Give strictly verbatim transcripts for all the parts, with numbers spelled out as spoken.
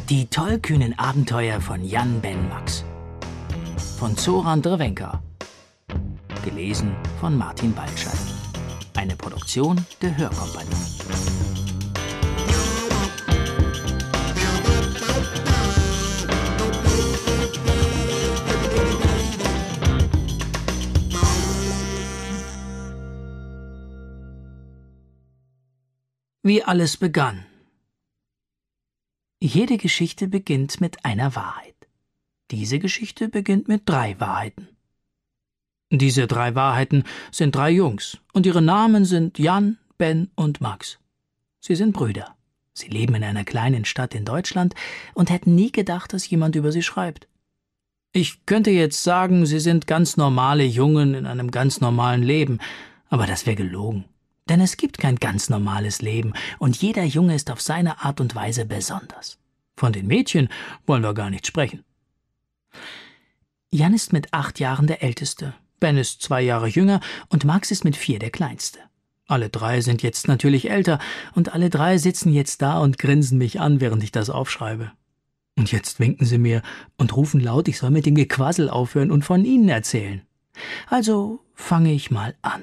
Die tollkühnen Abenteuer von Jan, Ben, Max. Von Zoran Drvenka. Gelesen von Martin Baltscheid. Eine Produktion der Hörkompanie. Wie alles begann. Jede Geschichte beginnt mit einer Wahrheit. Diese Geschichte beginnt mit drei Wahrheiten. Diese drei Wahrheiten sind drei Jungs, und ihre Namen sind Jan, Ben und Max. Sie sind Brüder. Sie leben in einer kleinen Stadt in Deutschland und hätten nie gedacht, dass jemand über sie schreibt. Ich könnte jetzt sagen, sie sind ganz normale Jungen in einem ganz normalen Leben, aber das wäre gelogen. Denn es gibt kein ganz normales Leben, und jeder Junge ist auf seine Art und Weise besonders. Von den Mädchen wollen wir gar nicht sprechen. Jan ist mit acht Jahren der Älteste, Ben ist zwei Jahre jünger und Max ist mit vier der Kleinste. Alle drei sind jetzt natürlich älter, und alle drei sitzen jetzt da und grinsen mich an, während ich das aufschreibe. Und jetzt winken sie mir und rufen laut, ich soll mit dem Gequassel aufhören und von ihnen erzählen. Also fange ich mal an.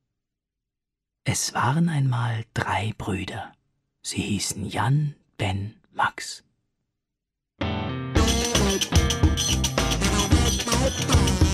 Es waren einmal drei Brüder. Sie hießen Jan, Ben, Max.